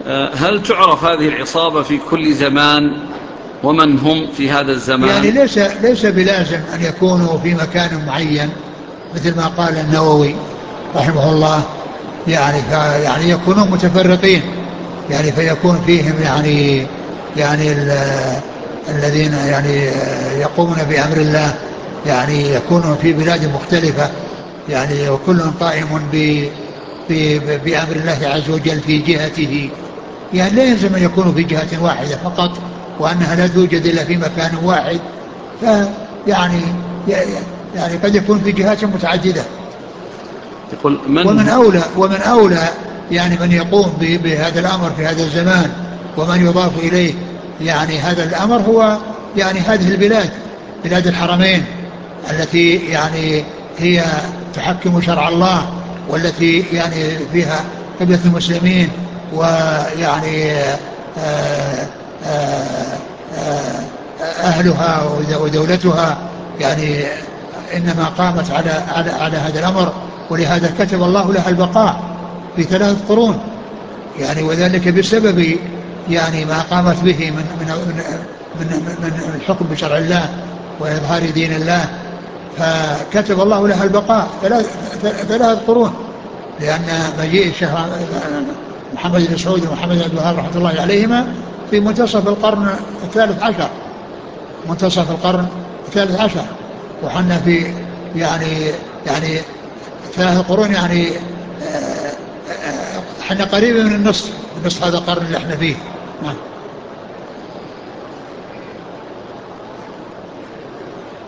هل تعرف هذه العصابة في كل زمان ومن هم في هذا يعني الزمان؟ ليس بلازم أن يكونوا في مكان معين، مثل ما قال النووي رحمه الله، يعني يكونون متفرقين، يعني فيكون فيهم الذين يقومون بأمر الله، يعني يكونون في بلاد مختلفة، يعني وكل قائم بأمر الله عز وجل في جهته. يعني لا يلزم أن يكونوا في جهة واحدة فقط، وأنها لا توجد إلا في مكان واحد. فيعني يعني قد يكون في جهات متعددة. يقول من هم؟ ومن أولى يعني من يقوم بهذا الأمر في هذا الزمان، ومن يضاف إليه يعني هذا الأمر، هو يعني هذه البلاد، بلاد الحرمين، التي يعني هي تحكم شرع الله، والتي يعني فيها قبلة المسلمين، ويعني آه، آه، آه، أهلها ودولتها يعني إنما قامت على هذا الأمر. ولهذا كتب الله لها البقاء في 3 قرون، يعني وذلك بسبب يعني ما قامت به من الحكم بشرع الله وإظهار دين الله. فكتب الله لها البقاء 3 قرون، لأن مجيء الشيخ محمد بن سعود ومحمد بن عبد الوهاب رحمة الله عليهما في منتصف القرن ال13، منتصف القرن ال13، وحنا في يعني يعني 3 قرون، يعني احنا قريبا من النصف هذا القرن اللي احنا فيه. نعم.